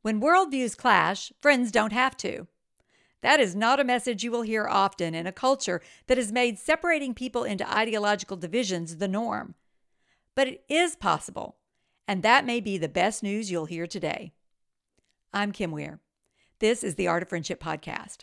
When worldviews clash, friends don't have to. That is not a message you will hear often in a culture that has made separating people into ideological divisions the norm. But it is possible, and that may be the best news you'll hear today. I'm Kim Weir. This is the Art of Friendship podcast.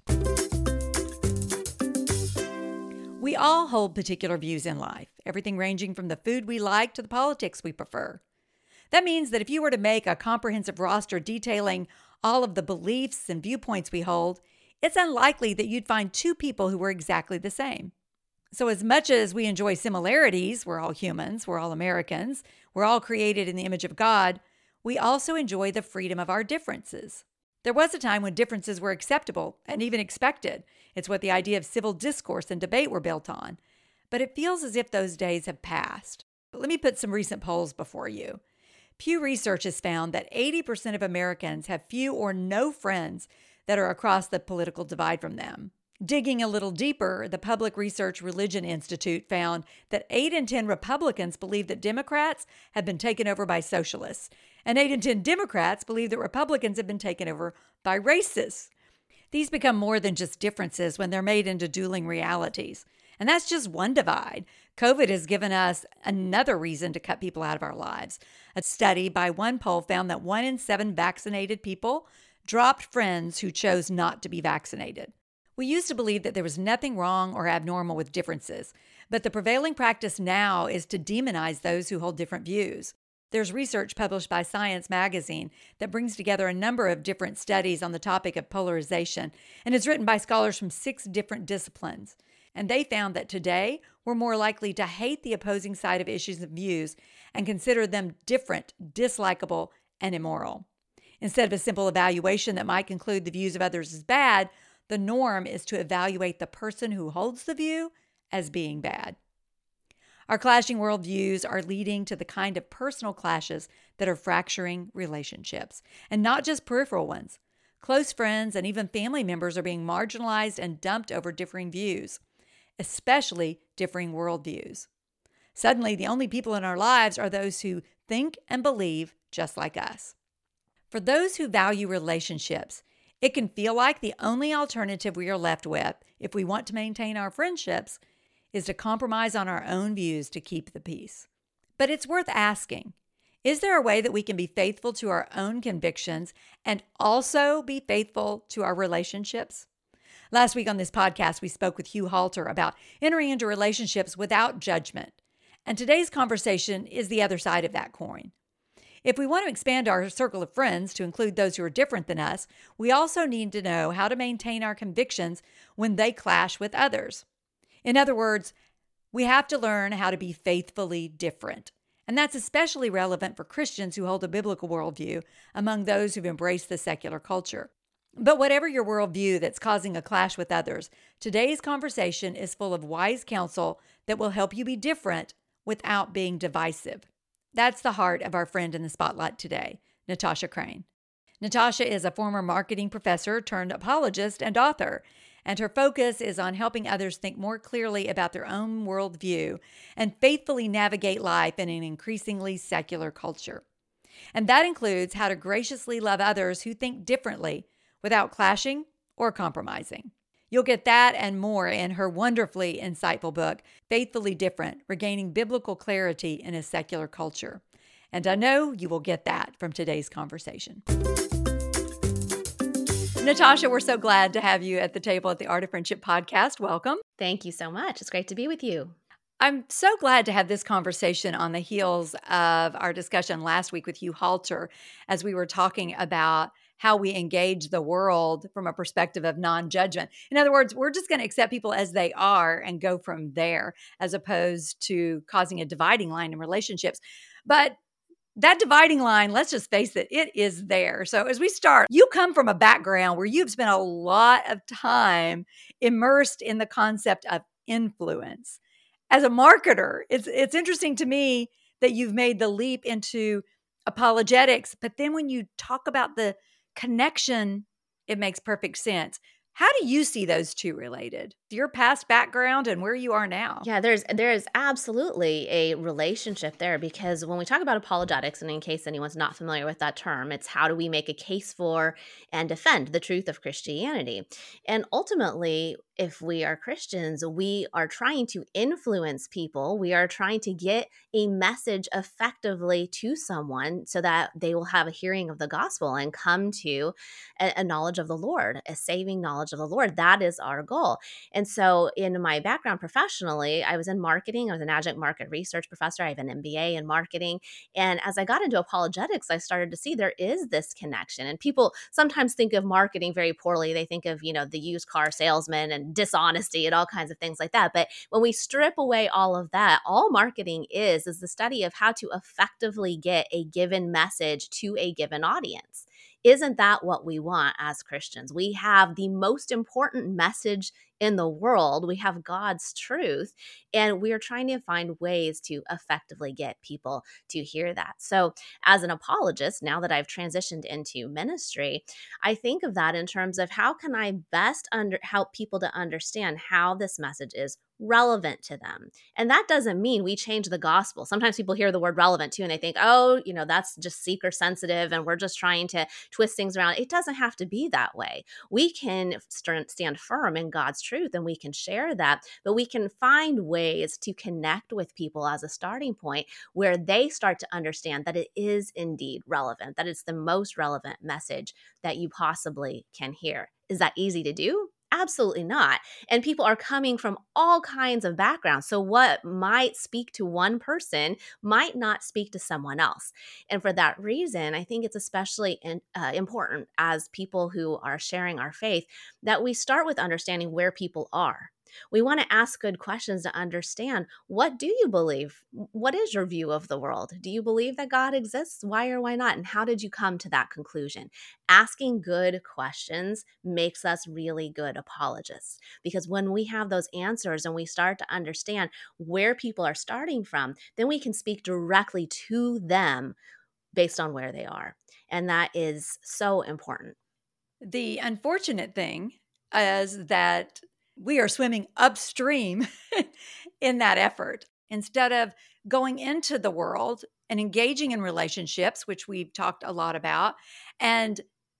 We all hold particular views in life, everything ranging from the food we like to the politics we prefer. That means that if you were to make a comprehensive roster detailing all of the beliefs and viewpoints we hold, it's unlikely that you'd find two people who were exactly the same. So as much as we enjoy similarities, we're all humans, we're all Americans, we're all created in the image of God, we also enjoy the freedom of our differences. There was a time when differences were acceptable and even expected. It's what the idea of civil discourse and debate were built on. But it feels as if those days have passed. But let me put some recent polls before you. Pew Research has found that 80% of Americans have few or no friends that are across the political divide from them. Digging a little deeper, the Public Research Religion Institute found that 8 in 10 Republicans believe that Democrats have been taken over by socialists, and 8 in 10 Democrats believe that Republicans have been taken over by racists. These become more than just differences when they're made into dueling realities. And that's just one divide. COVID has given us another reason to cut people out of our lives. A study by one poll found that 1 in 7 vaccinated people dropped friends who chose not to be vaccinated. We used to believe that there was nothing wrong or abnormal with differences, but the prevailing practice now is to demonize those who hold different views. There's research published by Science magazine that brings together a number of different studies on the topic of polarization, and is written by scholars from 6 different disciplines. And they found that today, we're more likely to hate the opposing side of issues and views and consider them different, dislikable, and immoral. Instead of a simple evaluation that might conclude the views of others as bad, the norm is to evaluate the person who holds the view as being bad. Our clashing worldviews are leading to the kind of personal clashes that are fracturing relationships, and not just peripheral ones. Close friends and even family members are being marginalized and dumped over differing views, especially differing worldviews. Suddenly, the only people in our lives are those who think and believe just like us. For those who value relationships, it can feel like the only alternative we are left with, if we want to maintain our friendships, is to compromise on our own views to keep the peace. But it's worth asking, is there a way that we can be faithful to our own convictions and also be faithful to our relationships? Last week on this podcast, we spoke with Hugh Halter about entering into relationships without judgment. And today's conversation is the other side of that coin. If we want to expand our circle of friends to include those who are different than us, we also need to know how to maintain our convictions when they clash with others. In other words, we have to learn how to be faithfully different. And that's especially relevant for Christians who hold a biblical worldview among those who've embraced the secular culture. But whatever your worldview that's causing a clash with others, today's conversation is full of wise counsel that will help you be different without being divisive. That's the heart of our friend in the spotlight today, Natasha Crain. Natasha is a former marketing professor turned apologist and author, and her focus is on helping others think more clearly about their own worldview and faithfully navigate life in an increasingly secular culture. And that includes how to graciously love others who think differently without clashing or compromising. You'll get that and more in her wonderfully insightful book, Faithfully Different: Regaining Biblical Clarity in a Secular Culture. And I know you will get that from today's conversation. Natasha, we're so glad to have you at the table at the Art of Friendship podcast. Welcome. Thank you so much. It's great to be with you. I'm so glad to have this conversation on the heels of our discussion last week with Hugh Halter, as we were talking about how we engage the world from a perspective of non-judgment. In other words, we're just going to accept people as they are and go from there, as opposed to causing a dividing line in relationships. But that dividing line, let's just face it, it is there. So as we start, you come from a background where you've spent a lot of time immersed in the concept of influence. As a marketer, it's interesting to me that you've made the leap into apologetics, but then when you talk about the connection, it makes perfect sense. How do you see those two related? Your past background and where you are now? Yeah, there is absolutely a relationship there because when we talk about apologetics, and in case anyone's not familiar with that term, it's how do we make a case for and defend the truth of Christianity. And ultimately, if we are Christians, we are trying to influence people. We are trying to get a message effectively to someone so that they will have a hearing of the gospel and come to a knowledge of the Lord, a saving knowledge of the Lord. That is our goal. And so, in my background professionally, I was in marketing. I was an adjunct market research professor. I have an MBA in marketing. And as I got into apologetics, I started to see there is this connection. And people sometimes think of marketing very poorly. They think of, the used car salesman and dishonesty and all kinds of things like that. But when we strip away all of that, all marketing is the study of how to effectively get a given message to a given audience. Isn't that what we want as Christians? We have the most important message in the world. We have God's truth, and we're trying to find ways to effectively get people to hear that. So, as an apologist, now that I've transitioned into ministry, I think of that in terms of how can I best help people to understand how this message is relevant to them. And that doesn't mean we change the gospel. Sometimes people hear the word relevant too and they think, oh, that's just seeker sensitive and we're just trying to twist things around. It doesn't have to be that way. We can stand firm in God's truth and we can share that, but we can find ways to connect with people as a starting point where they start to understand that it is indeed relevant, that it's the most relevant message that you possibly can hear. Is that easy to do? Absolutely not. And people are coming from all kinds of backgrounds. So what might speak to one person might not speak to someone else. And for that reason, I think it's especially important as people who are sharing our faith that we start with understanding where people are. We want to ask good questions to understand, what do you believe? What is your view of the world? Do you believe that God exists? Why or why not? And how did you come to that conclusion? Asking good questions makes us really good apologists, because when we have those answers and we start to understand where people are starting from, then we can speak directly to them based on where they are. And that is so important. The unfortunate thing is that we are swimming upstream in that effort instead of going into the world and engaging in relationships, which we've talked a lot about, and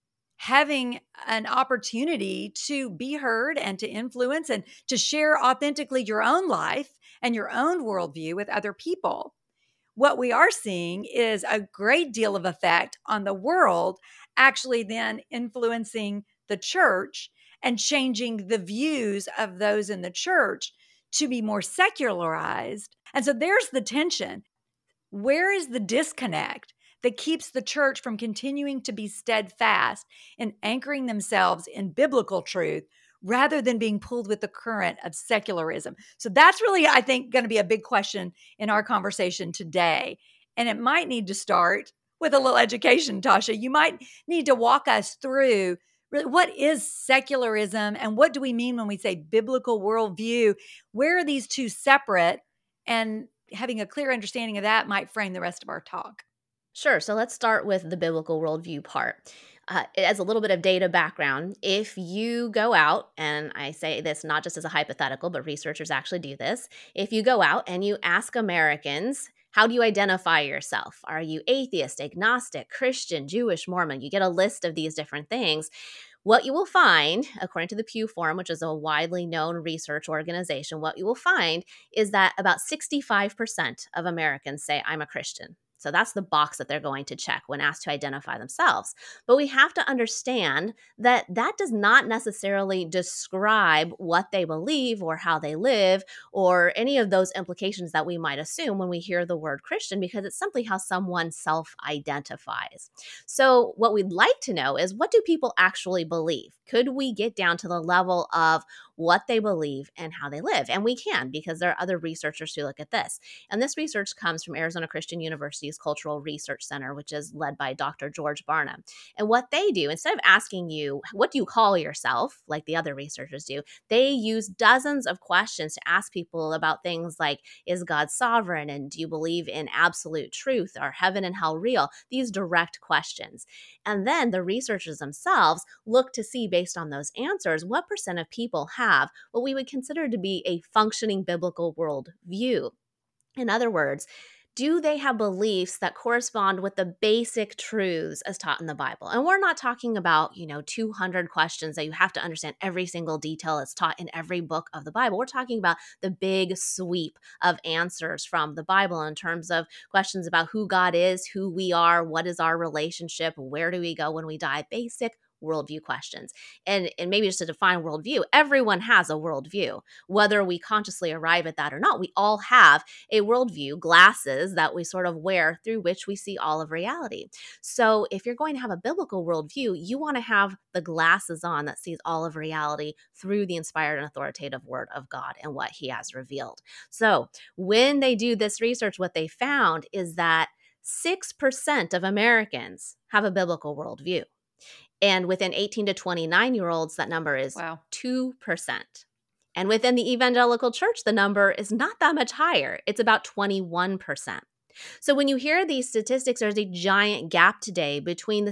having an opportunity to be heard and to influence and to share authentically your own life and your own worldview with other people. What we are seeing is a great deal of effect on the world, actually then influencing the church and changing the views of those in the church to be more secularized. And so there's the tension. Where is the disconnect that keeps the church from continuing to be steadfast in anchoring themselves in biblical truth rather than being pulled with the current of secularism? So that's really, I think, going to be a big question in our conversation today. And it might need to start with a little education, Tasha. You might need to walk us through really what is secularism and what do we mean when we say biblical worldview? Where are these two separate? And having a clear understanding of that might frame the rest of our talk. Sure. So let's start with the biblical worldview part. As a little bit of data background, if you go out, and I say this not just as a hypothetical, but researchers actually do this. If you go out and you ask Americans, how do you identify yourself? Are you atheist, agnostic, Christian, Jewish, Mormon? You get a list of these different things. What you will find, according to the Pew Forum, which is a widely known research organization, what you will find is that about 65% of Americans say, I'm a Christian. So that's the box that they're going to check when asked to identify themselves. But we have to understand that that does not necessarily describe what they believe or how they live or any of those implications that we might assume when we hear the word Christian, because it's simply how someone self-identifies. So what we'd like to know is, what do people actually believe? Could we get down to the level of what they believe and how they live. And we can, because there are other researchers who look at this. And this research comes from Arizona Christian University's Cultural Research Center, which is led by Dr. George Barna. And what they do, instead of asking you, what do you call yourself, like the other researchers do, they use dozens of questions to ask people about things like, is God sovereign? And do you believe in absolute truth? Are heaven and hell real? These direct questions. And then the researchers themselves look to see, based on those answers, what percent of people have what we would consider to be a functioning biblical worldview. In other words, do they have beliefs that correspond with the basic truths as taught in the Bible? And we're not talking about, 200 questions that you have to understand every single detail that's taught in every book of the Bible. We're talking about the big sweep of answers from the Bible in terms of questions about who God is, who we are, what is our relationship, where do we go when we die, basic worldview questions. And maybe just to define worldview, everyone has a worldview. Whether we consciously arrive at that or not, we all have a worldview, glasses that we sort of wear through which we see all of reality. So if you're going to have a biblical worldview, you want to have the glasses on that sees all of reality through the inspired and authoritative word of God and what he has revealed. So when they do this research, what they found is that 6% of Americans have a biblical worldview. And within 18 to 29-year-olds, that number is 2%. And within the evangelical church, the number is not that much higher. It's about 21%. So when you hear these statistics, there's a giant gap today between the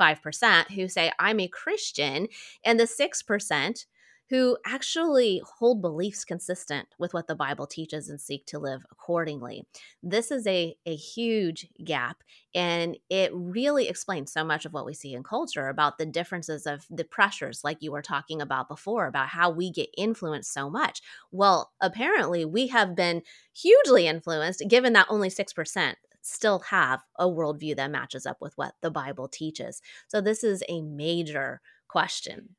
65% who say, I'm a Christian, and the 6% who actually hold beliefs consistent with what the Bible teaches and seek to live accordingly. This is a huge gap, and it really explains so much of what we see in culture about the differences of the pressures, like you were talking about before, about how we get influenced so much. Well, apparently we have been hugely influenced, given that only 6% still have a worldview that matches up with what the Bible teaches. So this is a major question.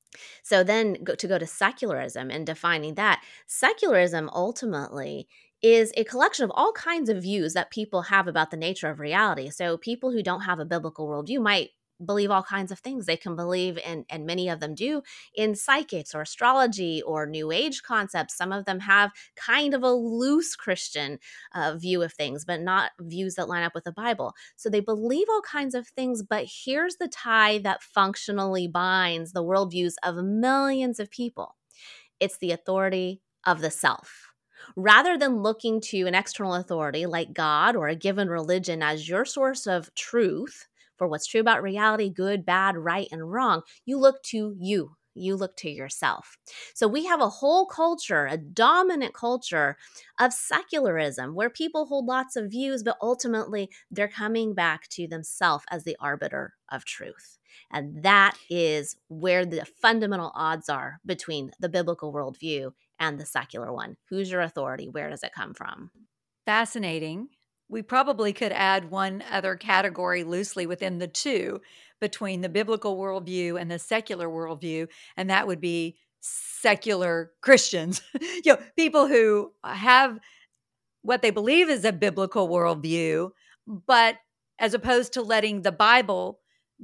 So then to go to secularism and defining that, secularism ultimately is a collection of all kinds of views that people have about the nature of reality. So people who don't have a biblical worldview might believe all kinds of things. They can believe in, and many of them do, in psychics or astrology or new age concepts. Some of them have kind of a loose Christian view of things, but not views that line up with the Bible. So they believe all kinds of things, but here's the tie that functionally binds the worldviews of millions of people. It's the authority of the self. Rather than looking to an external authority like God or a given religion as your source of truth for what's true about reality, good, bad, right, and wrong, you look to you. You look to yourself. So we have a whole culture, a dominant culture of secularism where people hold lots of views, but ultimately they're coming back to themselves as the arbiter of truth. And that is where the fundamental odds are between the biblical worldview and the secular one. Who's your authority? Where does it come from? Fascinating. We probably could add one other category loosely within the two between the biblical worldview and the secular worldview, and that would be secular Christians. People who have what they believe is a biblical worldview, but as opposed to letting the Bible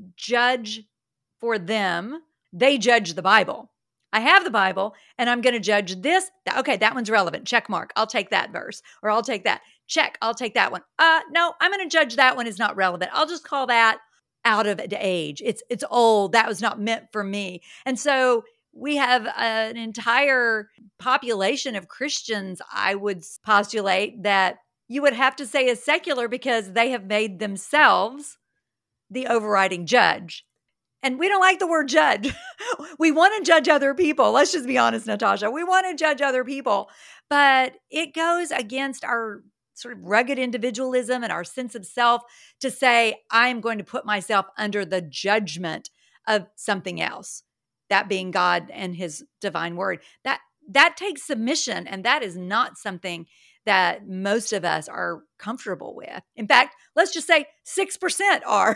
judge for them, they judge the Bible. I have the Bible and I'm going to judge this. Okay, that one's relevant. Check mark. I'll take that verse, or I'll take that. Check. I'll take that one. No, I'm going to judge that one is not relevant. I'll just call that out of age. It's old. That was not meant for me. And so we have an entire population of Christians, I would postulate, that you would have to say is secular because they have made themselves the overriding judge. And we don't like the word judge. We want to judge other people. Let's just be honest, Natasha. We want to judge other people. But it goes against our sort of rugged individualism and our sense of self to say, I'm going to put myself under the judgment of something else, that being God and his divine word. That takes submission, and that is not something that most of us are comfortable with. In fact, let's just say 6% are.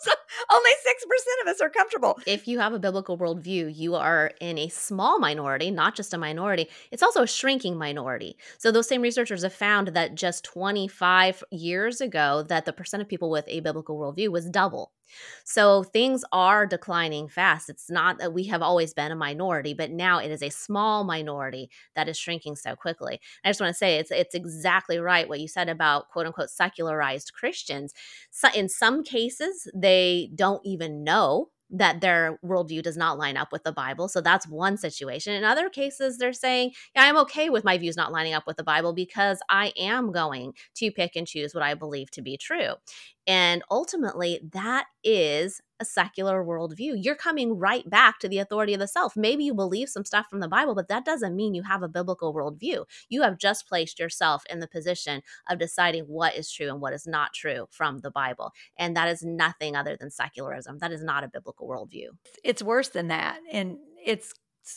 Only 6% of us are comfortable. If you have a biblical worldview, you are in a small minority, not just a minority. It's also a shrinking minority. So those same researchers have found that just 25 years ago, that the percent of people with a biblical worldview was double. So things are declining fast. It's not that we have always been a minority, but now it is a small minority that is shrinking so quickly. I just want to say it's exactly right what you said about quote unquote secularized Christians. So in some cases, they don't even know that their worldview does not line up with the Bible. So that's one situation. In other cases, they're saying, yeah, I'm okay with my views not lining up with the Bible because I am going to pick and choose what I believe to be true. And ultimately, that is a secular worldview. You're coming right back to the authority of the self. Maybe you believe some stuff from the Bible, but that doesn't mean you have a biblical worldview. You have just placed yourself in the position of deciding what is true and what is not true from the Bible. And that is nothing other than secularism. That is not a biblical worldview. It's worse than that. And it's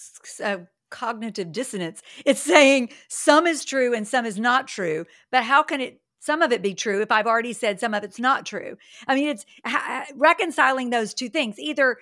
a cognitive dissonance. It's saying some is true and some is not true. But how can some of it be true if I've already said some of it's not true? I mean, it's reconciling those two things. Either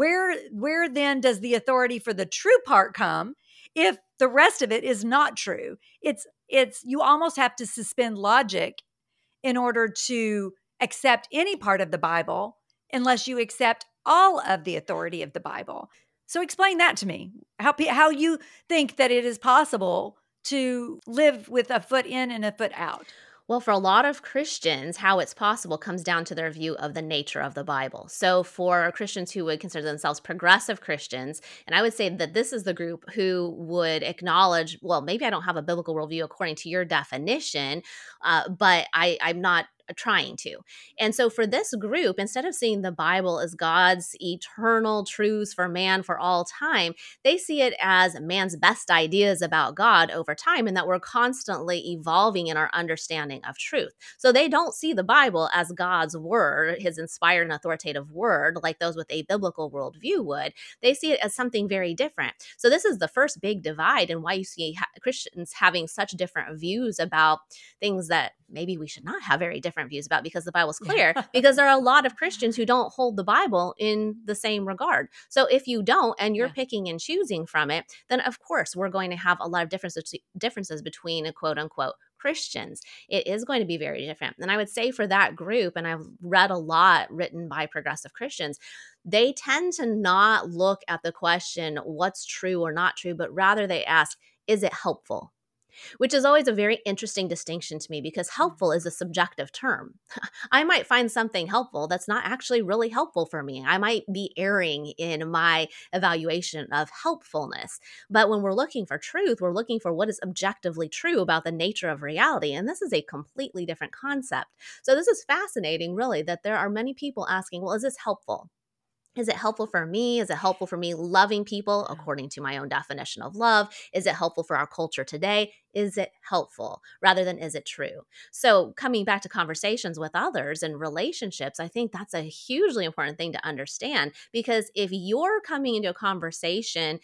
where then does the authority for the true part come if the rest of it is not true? It's you almost have to suspend logic in order to accept any part of the Bible unless you accept all of the authority of the Bible. So explain that to me. How you think that it is possible to live with a foot in and a foot out. Well, for a lot of Christians, how it's possible comes down to their view of the nature of the Bible. So, for Christians who would consider themselves progressive Christians, and I would say that this is the group who would acknowledge, well, maybe I don't have a biblical worldview according to your definition, but I'm not trying to. And so for this group, instead of seeing the Bible as God's eternal truths for man for all time, they see it as man's best ideas about God over time, and that we're constantly evolving in our understanding of truth. So they don't see the Bible as God's word, his inspired and authoritative word, like those with a biblical worldview would. They see it as something very different. So this is the first big divide, and why you see Christians having such different views about things that maybe we should not have very different views about, because the Bible's clear, because there are a lot of Christians who don't hold the Bible in the same regard. So if you don't, and you're picking and choosing from it, then of course we're going to have a lot of differences between a quote unquote Christians. It is going to be very different. And I would say for that group, and I've read a lot written by progressive Christians, they tend to not look at the question, what's true or not true, but rather they ask, is it helpful? Which is always a very interesting distinction to me, because helpful is a subjective term. I might find something helpful that's not actually really helpful for me. I might be erring in my evaluation of helpfulness. But when we're looking for truth, we're looking for what is objectively true about the nature of reality. And this is a completely different concept. So this is fascinating, really, that there are many people asking, well, is this helpful? Is it helpful for me? Is it helpful for me loving people according to my own definition of love? Is it helpful for our culture today? Is it helpful rather than is it true? So coming back to conversations with others and relationships, I think that's a hugely important thing to understand, because if you're coming into a conversation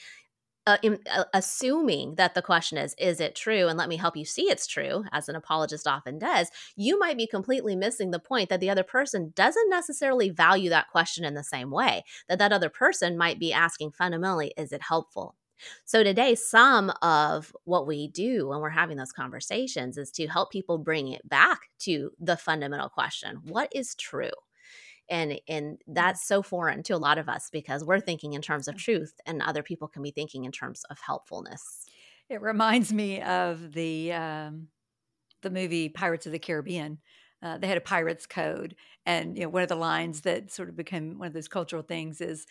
assuming that the question is it true? And let me help you see it's true, as an apologist often does, you might be completely missing the point that the other person doesn't necessarily value that question in the same way, that other person might be asking fundamentally, is it helpful? So today, some of what we do when we're having those conversations is to help people bring it back to the fundamental question, what is true? And that's so foreign to a lot of us, because we're thinking in terms of truth and other people can be thinking in terms of helpfulness. It reminds me of the movie Pirates of the Caribbean. They had a pirate's code, and one of the lines that sort of became one of those cultural things is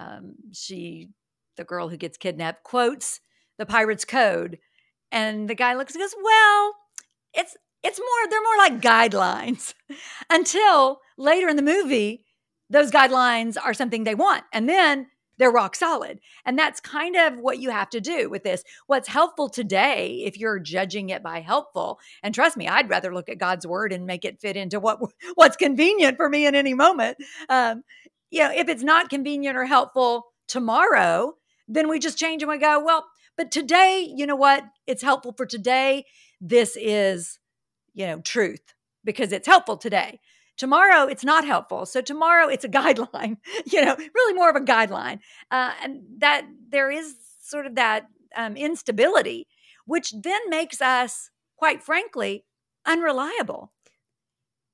the girl who gets kidnapped, quotes the pirate's code, and the guy looks and goes, "Well, they're more like guidelines," until later in the movie, those guidelines are something they want, and then they're rock solid. And that's kind of what you have to do with this. What's helpful today, if you're judging it by helpful, and trust me, I'd rather look at God's word and make it fit into what's convenient for me in any moment. If it's not convenient or helpful tomorrow, then we just change and we go, well, but today, you know what? It's helpful for today. This is, truth, because it's helpful today. Tomorrow, it's not helpful. So tomorrow, it's a guideline, really more of a guideline. And that there is sort of that instability, which then makes us, quite frankly, unreliable.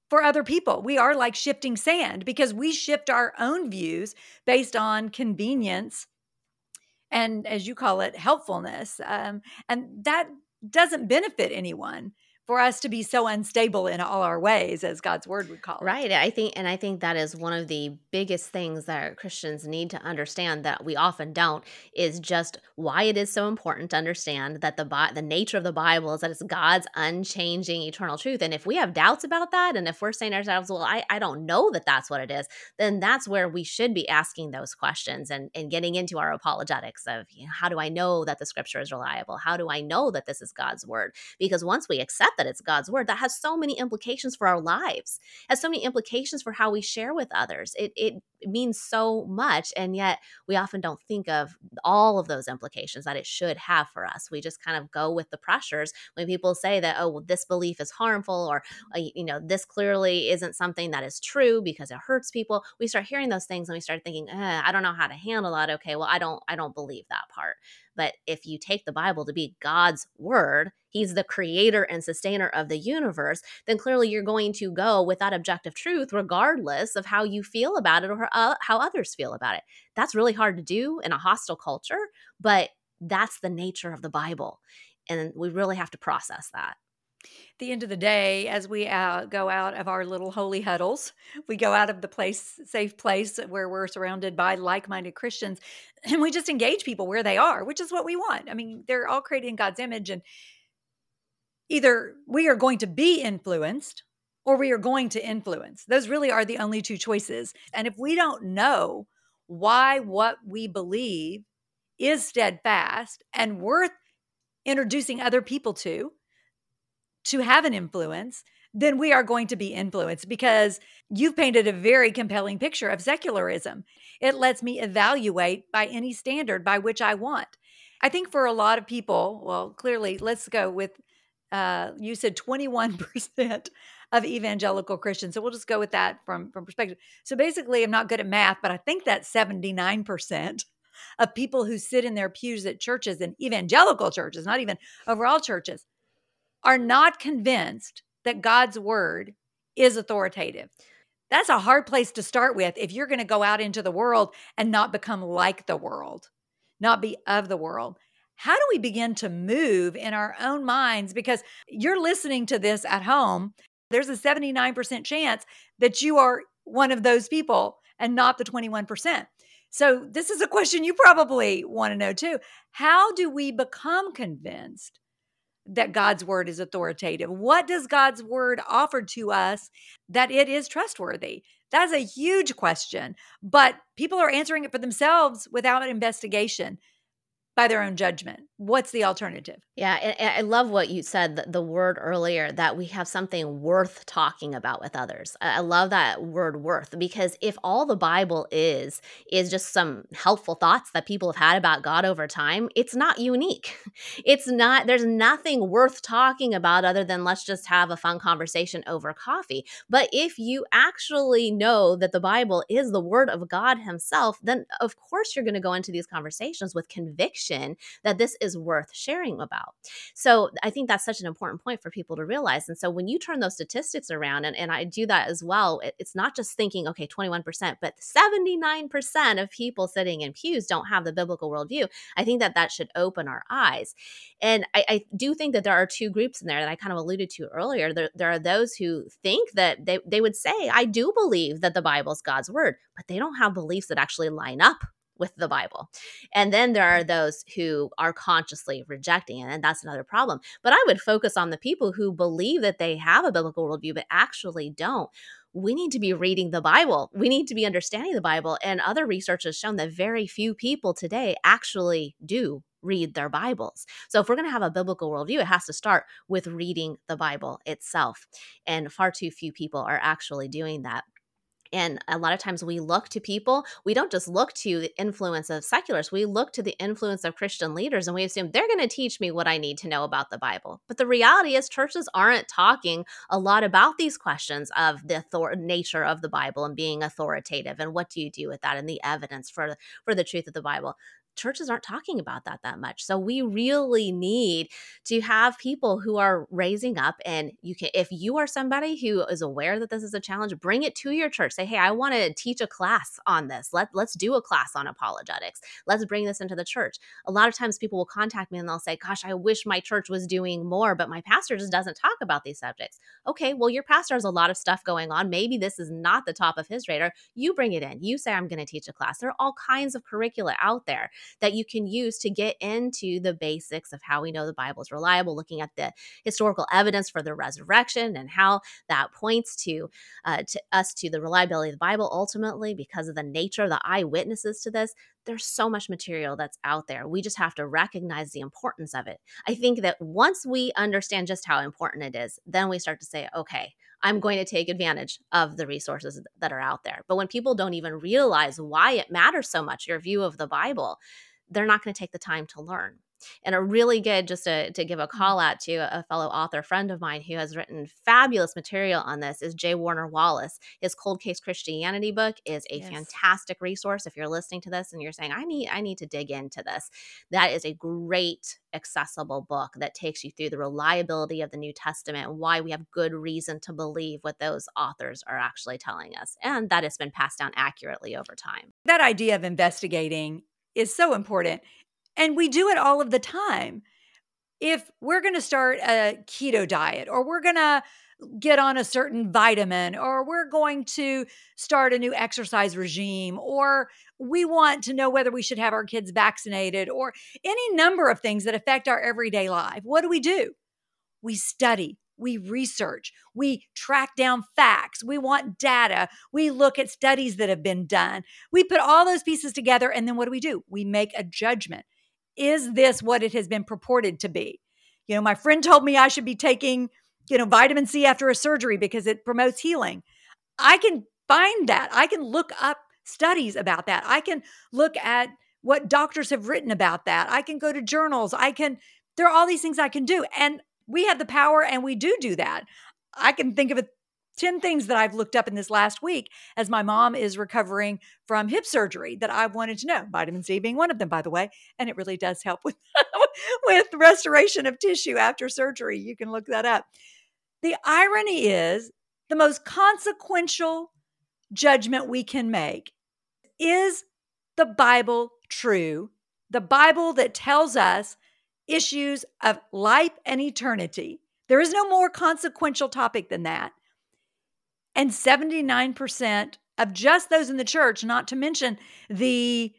for other people. We are like shifting sand because we shift our own views based on convenience and, as you call it, helpfulness. And that doesn't benefit anyone for us to be so unstable in all our ways, as God's word would call it. Right. I think that is one of the biggest things that Christians need to understand that we often don't, is just why it is so important to understand that the nature of the Bible is that it's God's unchanging eternal truth. And if we have doubts about that, and if we're saying to ourselves, well, I don't know that that's what it is, then that's where we should be asking those questions and getting into our apologetics of, how do I know that the scripture is reliable? How do I know that this is God's word? Because once we accept that it's God's word, that has so many implications for our lives, has so many implications for how we share with others. It means so much. And yet we often don't think of all of those implications that it should have for us. We just kind of go with the pressures when people say that, oh, well, this belief is harmful, or, this clearly isn't something that is true because it hurts people. We start hearing those things and we start thinking, I don't know how to handle that. Okay, well, I don't believe that part. But if you take the Bible to be God's word, he's the creator and sustainer of the universe, then clearly you're going to go with that objective truth regardless of how you feel about it or how others feel about it. That's really hard to do in a hostile culture, but that's the nature of the Bible. And we really have to process that. At the end of the day, as we go out of our little holy huddles, we go out of the safe place where we're surrounded by like-minded Christians, and we just engage people where they are, which is what we want. I mean, they're all created in God's image, and either we are going to be influenced or we are going to influence. Those really are the only two choices. And if we don't know why what we believe is steadfast and worth introducing other people to have an influence, then we are going to be influenced, because you've painted a very compelling picture of secularism. It lets me evaluate by any standard by which I want. I think for a lot of people, well, clearly, let's go with, you said 21% of evangelical Christians. So we'll just go with that from perspective. So basically, I'm not good at math, but I think that's 79% of people who sit in their pews at churches, and evangelical churches, not even overall churches, are not convinced that God's word is authoritative. That's a hard place to start with if you're going to go out into the world and not become like the world, not be of the world. How do we begin to move in our own minds? Because you're listening to this at home. There's a 79% chance that you are one of those people and not the 21%. So this is a question you probably want to know too. How do we become convinced that God's word is authoritative? What does God's word offer to us that it is trustworthy? That's a huge question, but people are answering it for themselves without investigation, by their own judgment. What's the alternative? Yeah, and I love what you said, the word earlier, that we have something worth talking about with others. I love that word worth, because if all the Bible is just some helpful thoughts that people have had about God over time, it's not unique. It's not, there's nothing worth talking about other than let's just have a fun conversation over coffee. But if you actually know that the Bible is the word of God himself, then of course you're going to go into these conversations with conviction that this is worth sharing about. So I think that's such an important point for people to realize. And so when you turn those statistics around, and I do that as well, it's not just thinking, okay, 21%, but 79% of people sitting in pews don't have the biblical worldview. I think that should open our eyes. And I do think that there are two groups in there that I kind of alluded to earlier. There are those who think that they would say, I do believe that the Bible is God's word, but they don't have beliefs that actually line up with the Bible. And then there are those who are consciously rejecting it, and that's another problem. But I would focus on the people who believe that they have a biblical worldview, but actually don't. We need to be reading the Bible. We need to be understanding the Bible. And other research has shown that very few people today actually do read their Bibles. So if we're going to have a biblical worldview, it has to start with reading the Bible itself. And far too few people are actually doing that. And a lot of times we look to people, we don't just look to the influence of seculars, we look to the influence of Christian leaders, and we assume they're going to teach me what I need to know about the Bible. But the reality is churches aren't talking a lot about these questions of the nature of the Bible and being authoritative, and what do you do with that, and the evidence for the truth of the Bible. churches aren't talking about that much. So we really need to have people who are raising up, and you can, if you are somebody who is aware that this is a challenge, bring it to your church. Say, hey, I want to teach a class on this. Let's do a class on apologetics. Let's bring this into the church. A lot of times people will contact me and they'll say, gosh, I wish my church was doing more, but my pastor just doesn't talk about these subjects. Okay, well, your pastor has a lot of stuff going on. Maybe this is not the top of his radar. You bring it in. You say, I'm going to teach a class. There are all kinds of curricula out there that you can use to get into the basics of how we know the Bible is reliable, looking at the historical evidence for the resurrection and how that points to us to the reliability of the Bible ultimately because of the nature of the eyewitnesses to this. There's so much material that's out there. We just have to recognize the importance of it. I think that once we understand just how important it is, then we start to say, okay, I'm going to take advantage of the resources that are out there. But when people don't even realize why it matters so much, your view of the Bible, they're not going to take the time to learn. And a really good, just to give a call out to a fellow author friend of mine who has written fabulous material on this is J. Warner Wallace. His Cold Case Christianity book is a fantastic resource. If you're listening to this and you're saying, I need to dig into this, that is a great accessible book that takes you through the reliability of the New Testament and why we have good reason to believe what those authors are actually telling us. And that has been passed down accurately over time. That idea of investigating is so important. And we do it all of the time. If we're going to start a keto diet, or we're going to get on a certain vitamin, or we're going to start a new exercise regime, or we want to know whether we should have our kids vaccinated, or any number of things that affect our everyday life, what do? We study, we research, we track down facts, we want data, we look at studies that have been done. We put all those pieces together, and then what do? We make a judgment. Is this what it has been purported to be? My friend told me I should be taking, vitamin C after a surgery because it promotes healing. I can find that. I can look up studies about that. I can look at what doctors have written about that. I can go to journals. There are all these things I can do. And we have the power, and we do that. I can think of 10 things that I've looked up in this last week as my mom is recovering from hip surgery that I wanted to know. Vitamin C being one of them, by the way. And it really does help with, with restoration of tissue after surgery. You can look that up. The irony is the most consequential judgment we can make is the Bible true? The Bible that tells us issues of life and eternity. There is no more consequential topic than that. And 79% of just those in the church, not to mention the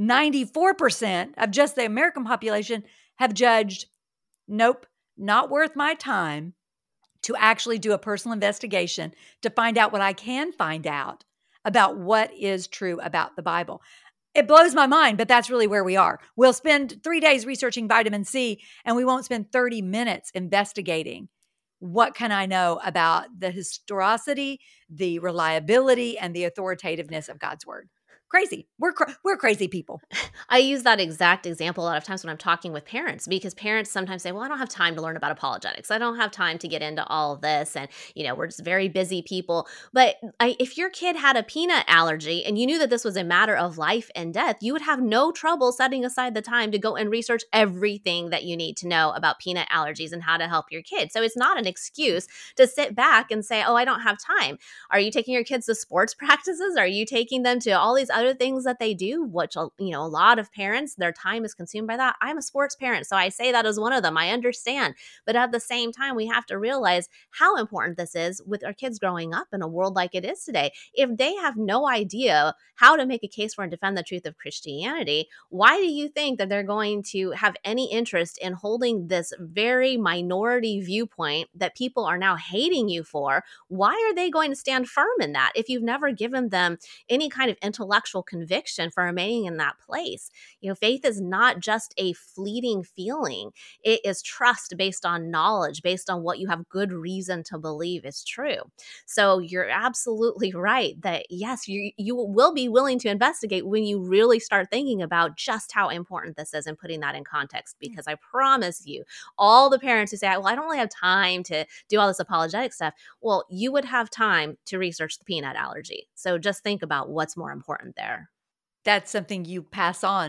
94% of just the American population, have judged, nope, not worth my time to actually do a personal investigation to find out what I can find out about what is true about the Bible. It blows my mind, but that's really where we are. We'll spend 3 days researching vitamin C, and we won't spend 30 minutes investigating what can I know about the historicity, the reliability, and the authoritativeness of God's word. Crazy. We're crazy people. I use that exact example a lot of times when I'm talking with parents, because parents sometimes say, well, I don't have time to learn about apologetics. I don't have time to get into all of this. And, we're just very busy people. But if your kid had a peanut allergy and you knew that this was a matter of life and death, you would have no trouble setting aside the time to go and research everything that you need to know about peanut allergies and how to help your kid. So it's not an excuse to sit back and say, oh, I don't have time. Are you taking your kids to sports practices? Are you taking them to all these other things that they do, which, a lot of parents, their time is consumed by that. I'm a sports parent, so I say that as one of them. I understand. But at the same time, we have to realize how important this is with our kids growing up in a world like it is today. If they have no idea how to make a case for and defend the truth of Christianity, why do you think that they're going to have any interest in holding this very minority viewpoint that people are now hating you for? Why are they going to stand firm in that if you've never given them any kind of intellectual conviction for remaining in that place? Faith is not just a fleeting feeling. It is trust based on knowledge, based on what you have good reason to believe is true. So you're absolutely right that yes, you will be willing to investigate when you really start thinking about just how important this is and putting that in context. Because I promise you, all the parents who say, well, I don't really have time to do all this apologetic stuff. Well, you would have time to research the peanut allergy. So just think about what's more important there. That's something you pass on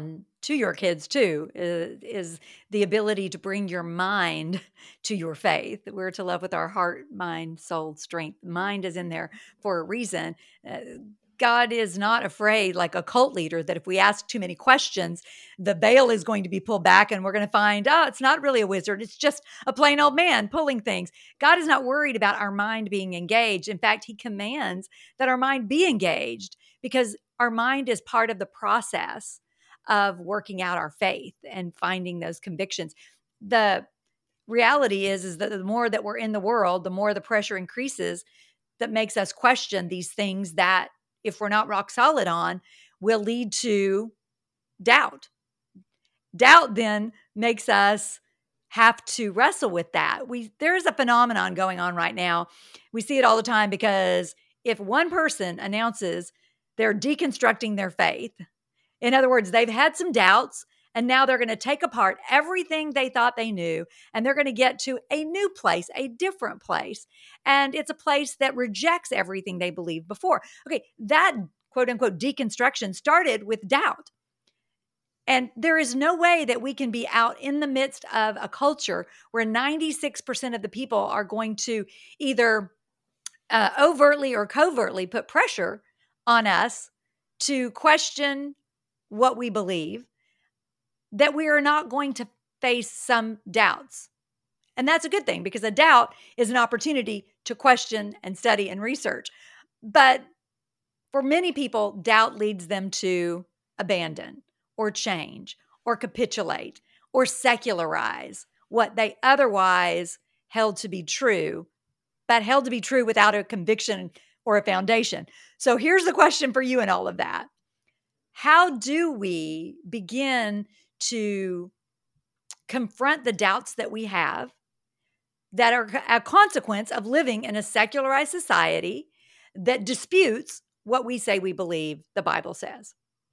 to your kids too, is the ability to bring your mind to your faith. We're to love with our heart, mind, soul, strength. Mind is in there for a reason. Uh, God is not afraid, like a cult leader, that if we ask too many questions, the veil is going to be pulled back and we're going to find, oh, it's not really a wizard. It's just a plain old man pulling things. God is not worried about our mind being engaged. In fact, he commands that our mind be engaged because our mind is part of the process of working out our faith and finding those convictions. The reality is that the more that we're in the world, the more the pressure increases that makes us question these things that, if we're not rock solid on, will lead to doubt. Doubt then makes us have to wrestle with that. There's a phenomenon going on right now. We see it all the time because if one person announces they're deconstructing their faith, in other words, they've had some doubts and now they're going to take apart everything they thought they knew and they're going to get to a new place, a different place. And it's a place that rejects everything they believed before. Okay, that quote unquote deconstruction started with doubt. And there is no way that we can be out in the midst of a culture where 96% of the people are going to either overtly or covertly put pressure on us to question what we believe, that we are not going to face some doubts. And that's a good thing because a doubt is an opportunity to question and study and research. But for many people, doubt leads them to abandon or change or capitulate or secularize what they otherwise held to be true, but held to be true without a conviction or a foundation. So here's the question for you in all of that. How do we begin to confront the doubts that we have that are a consequence of living in a secularized society that disputes what we say we believe the Bible says?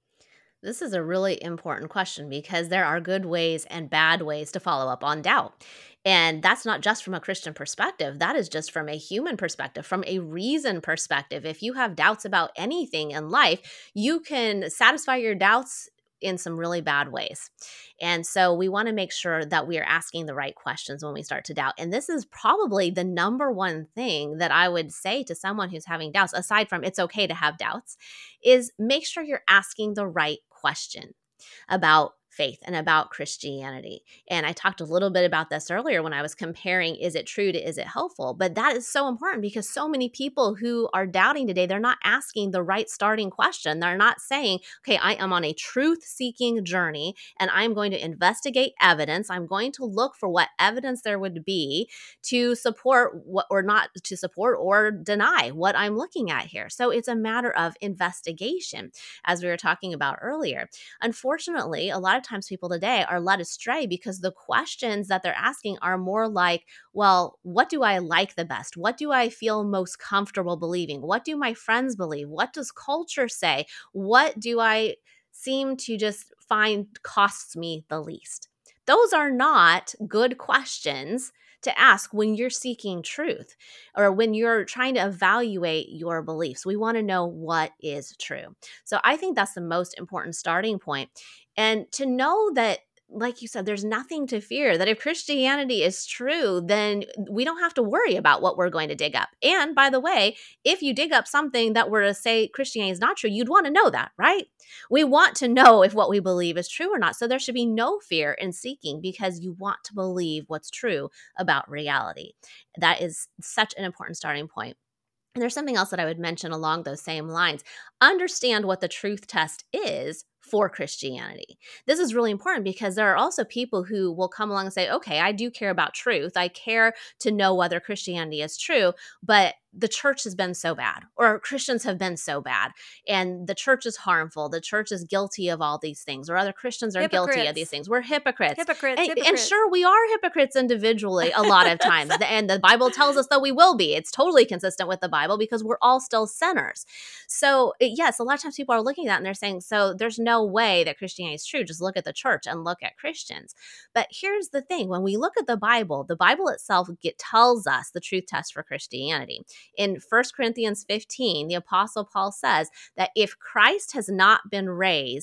This is a really important question because there are good ways and bad ways to follow up on doubt. And that's not just from a Christian perspective, that is just from a human perspective, from a reason perspective. If you have doubts about anything in life, you can satisfy your doubts in some really bad ways. And so we want to make sure that we are asking the right questions when we start to doubt. And this is probably the number one thing that I would say to someone who's having doubts, aside from it's okay to have doubts, is make sure you're asking the right question about faith and about Christianity. And I talked a little bit about this earlier when I was comparing, is it true to is it helpful? But that is so important because so many people who are doubting today, they're not asking the right starting question. They're not saying, okay, I am on a truth-seeking journey and I'm going to investigate evidence. I'm going to look for what evidence there would be to support what, or not to support or deny what I'm looking at here. So it's a matter of investigation, as we were talking about earlier. Unfortunately, a lot of times people today are led astray because the questions that they're asking are more like, well, what do I like the best? What do I feel most comfortable believing? What do my friends believe? What does culture say? What do I seem to just find costs me the least? Those are not good questions to ask when you're seeking truth or when you're trying to evaluate your beliefs. We want to know what is true. So I think that's the most important starting point. And to know that, like you said, there's nothing to fear, that if Christianity is true, then we don't have to worry about what we're going to dig up. And by the way, if you dig up something that were to say Christianity is not true, you'd want to know that, right? We want to know if what we believe is true or not. So there should be no fear in seeking because you want to believe what's true about reality. That is such an important starting point. And there's something else that I would mention along those same lines. Understand what the truth test is for Christianity. This is really important because there are also people who will come along and say, okay, I do care about truth. I care to know whether Christianity is true, but the church has been so bad, or Christians have been so bad, and the church is harmful. The church is guilty of all these things, or other Christians are guilty of these things. We're hypocrites. And sure, we are hypocrites individually a lot of times. And the Bible tells us that we will be. It's totally consistent with the Bible because we're all still sinners. So yes, a lot of times people are looking at that and they're saying, so there's no way that Christianity is true. Just look at the church and look at Christians. But here's the thing. When we look at the Bible itself tells us the truth test for Christianity. In 1 Corinthians 15, the Apostle Paul says that if Christ has not been raised,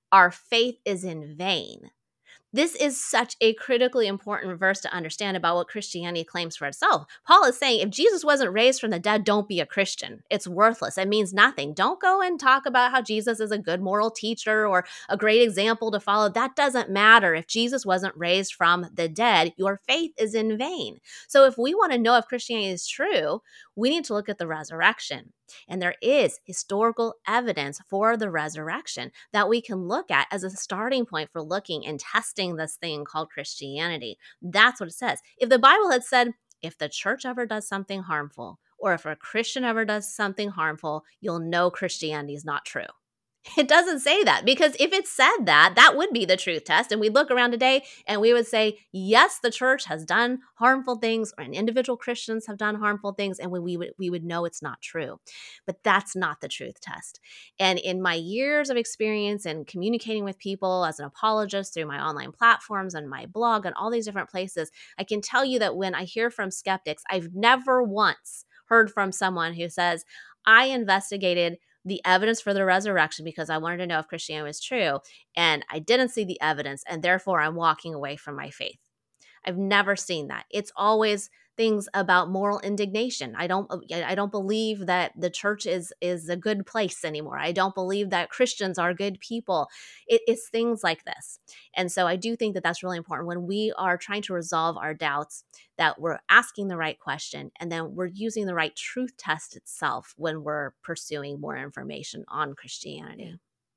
our faith is in vain. This is such a critically important verse to understand about what Christianity claims for itself. Paul is saying if Jesus wasn't raised from the dead, don't be a Christian. It's worthless. It means nothing. Don't go and talk about how Jesus is a good moral teacher or a great example to follow. That doesn't matter. If Jesus wasn't raised from the dead, your faith is in vain. So if we want to know if Christianity is true, we need to look at the resurrection. And there is historical evidence for the resurrection that we can look at as a starting point for looking and testing this thing called Christianity. That's what it says. If the Bible had said, if the church ever does something harmful, or if a Christian ever does something harmful, you'll know Christianity is not true. It doesn't say that, because if it said that, that would be the truth test. And we'd look around today and we would say, yes, the church has done harmful things, or individual Christians have done harmful things, and we would know it's not true. But that's not the truth test. And in my years of experience in communicating with people as an apologist through my online platforms and my blog and all these different places, I can tell you that when I hear from skeptics, I've never once heard from someone who says, I investigated the evidence for the resurrection because I wanted to know if Christianity was true, and I didn't see the evidence, and therefore I'm walking away from my faith. I've never seen that. It's always things about moral indignation. I don't believe that the church is a good place anymore. I don't believe that Christians are good people. It's things like this. And so I do think that that's really important when we are trying to resolve our doubts, that we're asking the right question, and then we're using the right truth test itself when we're pursuing more information on Christianity.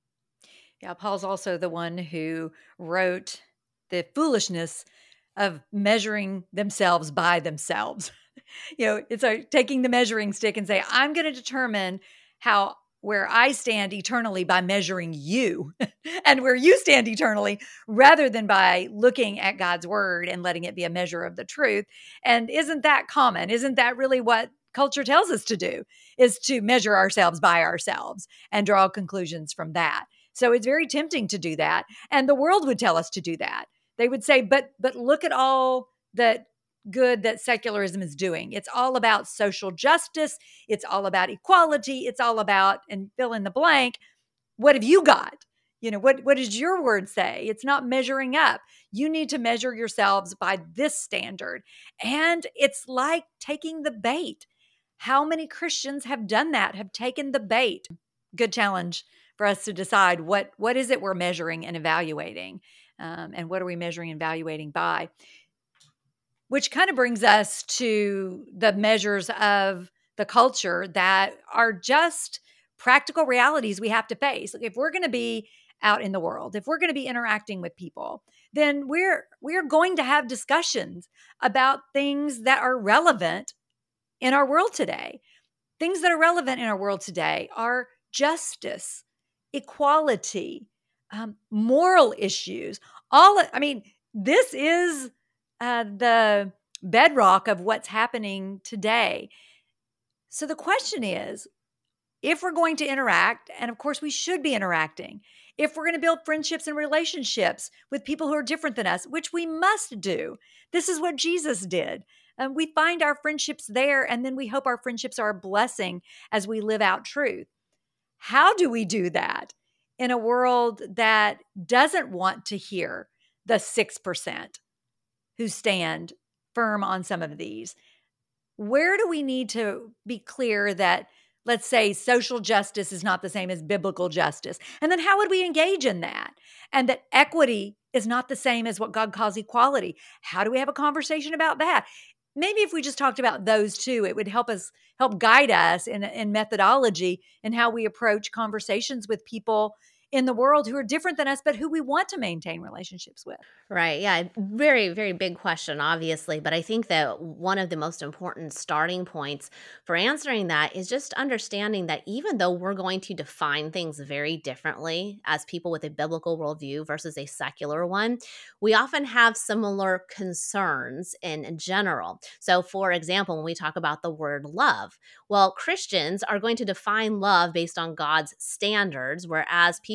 Yeah, Paul's also the one who wrote the foolishness of measuring themselves by themselves. It's like taking the measuring stick and say, I'm going to determine where I stand eternally by measuring you and where you stand eternally, rather than by looking at God's word and letting it be a measure of the truth. And isn't that common? Isn't that really what culture tells us to do, is to measure ourselves by ourselves and draw conclusions from that? So it's very tempting to do that. And the world would tell us to do that. They would say, but look at all that good that secularism is doing. It's all about social justice. It's all about equality. It's all about, and fill in the blank. What have you got? What does your word say? It's not measuring up. You need to measure yourselves by this standard. And it's like taking the bait. How many Christians have done that, have taken the bait? Good challenge for us to decide what is it we're measuring and evaluating. And what are we measuring and evaluating by? Which kind of brings us to the measures of the culture that are just practical realities we have to face. If we're going to be out in the world, if we're going to be interacting with people, then we're going to have discussions about things that are relevant in our world today. Things that are relevant in our world today are justice, equality, moral issues. This is the bedrock of what's happening today. So the question is, if we're going to interact, and of course we should be interacting, if we're going to build friendships and relationships with people who are different than us, which we must do, this is what Jesus did. And we find our friendships there, and then we hope our friendships are a blessing as we live out truth. How do we do that in a world that doesn't want to hear the 6% who stand firm on some of these? Where do we need to be clear that, let's say, social justice is not the same as biblical justice? And then how would we engage in that? And that equity is not the same as what God calls equality. How do we have a conversation about that? Maybe if we just talked about those two, it would help guide us in methodology in how we approach conversations with people in the world who are different than us, but who we want to maintain relationships with. Right. Yeah. Very, very big question, obviously. But I think that one of the most important starting points for answering that is just understanding that even though we're going to define things very differently as people with a biblical worldview versus a secular one, we often have similar concerns in general. So, for example, when we talk about the word love, well, Christians are going to define love based on God's standards, whereas people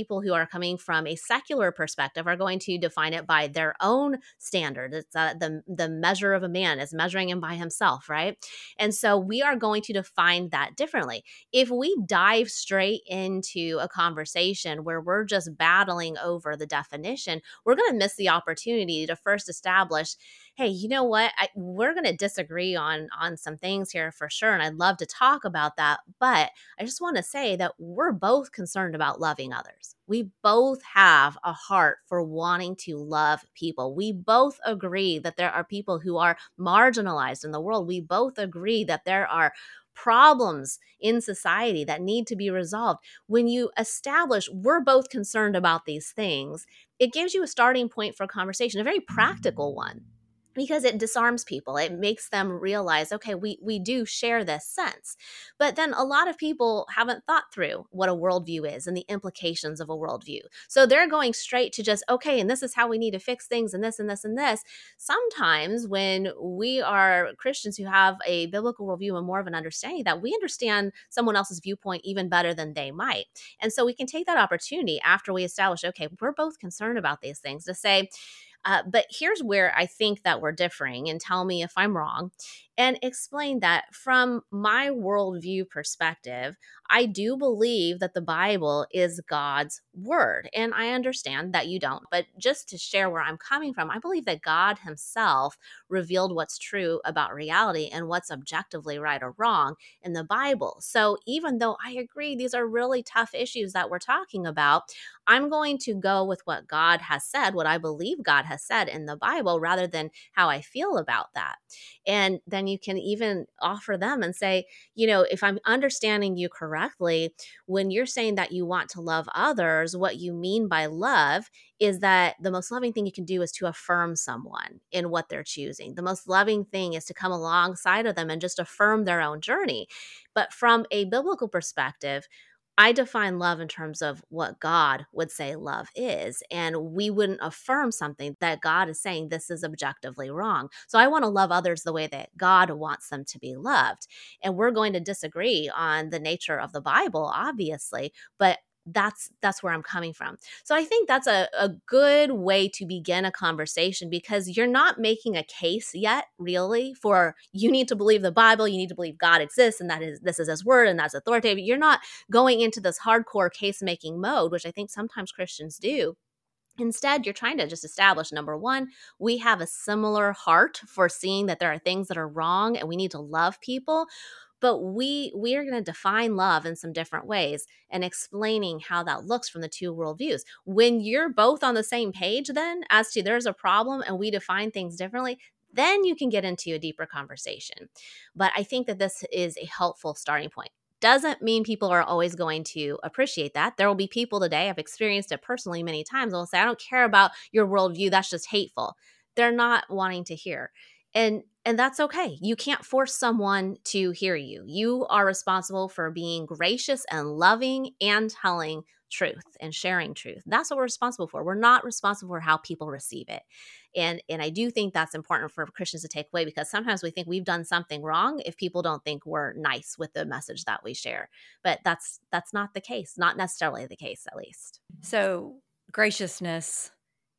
people who are coming from a secular perspective are going to define it by their own standard. It's the measure of a man is measuring him by himself, right? And so we are going to define that differently. If we dive straight into a conversation where we're just battling over the definition, we're going to miss the opportunity to first establish, hey, you know what? We're going to disagree on some things here for sure, and I'd love to talk about that. But I just want to say that we're both concerned about loving others. We both have a heart for wanting to love people. We both agree that there are people who are marginalized in the world. We both agree that there are problems in society that need to be resolved. When you establish we're both concerned about these things, it gives you a starting point for a conversation, a very practical one, because it disarms people. It makes them realize, okay, we do share this sense. But then a lot of people haven't thought through what a worldview is and the implications of a worldview. So they're going straight to just, okay, and this is how we need to fix things and this and this and this. Sometimes when we are Christians who have a biblical worldview and more of an understanding that, we understand someone else's viewpoint even better than they might. And so we can take that opportunity after we establish, okay, we're both concerned about these things, to say, but here's where I think that we're differing, and tell me if I'm wrong, and explain that from my worldview perspective, I do believe that the Bible is God's word. And I understand that you don't, but just to share where I'm coming from, I believe that God himself revealed what's true about reality and what's objectively right or wrong in the Bible. So even though I agree these are really tough issues that we're talking about, I'm going to go with what God has said, what I believe God has said in the Bible, rather than how I feel about that. And then you can even offer them and say, if I'm understanding you correctly, when you're saying that you want to love others, what you mean by love is that the most loving thing you can do is to affirm someone in what they're choosing. The most loving thing is to come alongside of them and just affirm their own journey. But from a biblical perspective, I define love in terms of what God would say love is, and we wouldn't affirm something that God is saying this is objectively wrong. So I want to love others the way that God wants them to be loved. And we're going to disagree on the nature of the Bible, obviously, but that's where I'm coming from. So I think that's a good way to begin a conversation, because you're not making a case yet, really, for you need to believe the Bible, you need to believe God exists, and this is his word, and that's authoritative. You're not going into this hardcore case-making mode, which I think sometimes Christians do. Instead, you're trying to just establish, number one, we have a similar heart for seeing that there are things that are wrong and we need to love people. But we are going to define love in some different ways and explaining how that looks from the two worldviews. When you're both on the same page, then as to there's a problem and we define things differently, then you can get into a deeper conversation. But I think that this is a helpful starting point. Doesn't mean people are always going to appreciate that. There will be people today, I've experienced it personally many times, will say, I don't care about your worldview, that's just hateful. They're not wanting to hear. And that's okay. You can't force someone to hear you. You are responsible for being gracious and loving and telling truth and sharing truth. That's what we're responsible for. We're not responsible for how people receive it. And I do think that's important for Christians to take away, because sometimes we think we've done something wrong if people don't think we're nice with the message that we share. But that's not the case, not necessarily the case, at least. So graciousness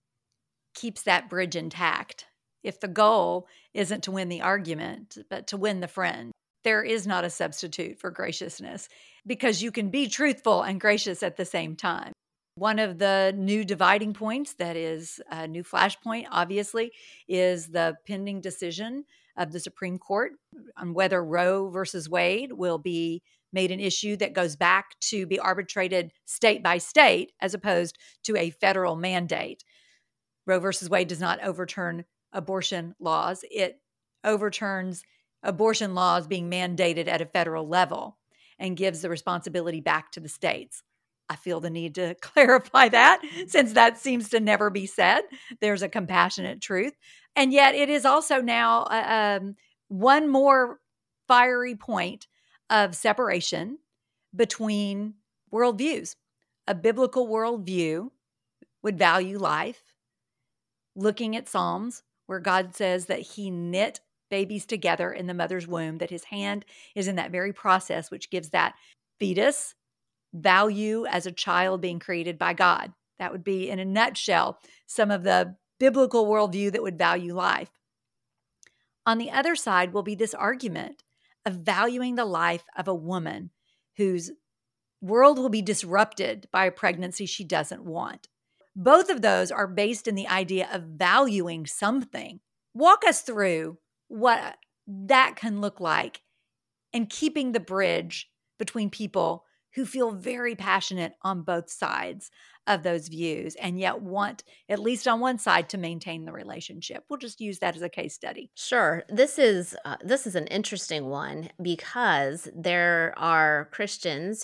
keeps that bridge intact. If the goal isn't to win the argument, but to win the friend, there is not a substitute for graciousness, because you can be truthful and gracious at the same time. One of the new dividing points, that is a new flashpoint, obviously, is the pending decision of the Supreme Court on whether Roe versus Wade will be made an issue that goes back to be arbitrated state by state as opposed to a federal mandate. Roe versus Wade does not overturn abortion laws. It overturns abortion laws being mandated at a federal level and gives the responsibility back to the states. I feel the need to clarify that, since that seems to never be said. There's a compassionate truth. And yet it is also now one more fiery point of separation between worldviews. A biblical worldview would value life, looking at Psalms, where God says that he knit babies together in the mother's womb, that his hand is in that very process, which gives that fetus value as a child being created by God. That would be, in a nutshell, some of the biblical worldview that would value life. On the other side will be this argument of valuing the life of a woman whose world will be disrupted by a pregnancy she doesn't want. Both of those are based in the idea of valuing something. Walk us through what that can look like and keeping the bridge between people who feel very passionate on both sides of those views and yet want, at least on one side, to maintain the relationship. We'll just use that as a case study. Sure. This is an interesting one because there are Christians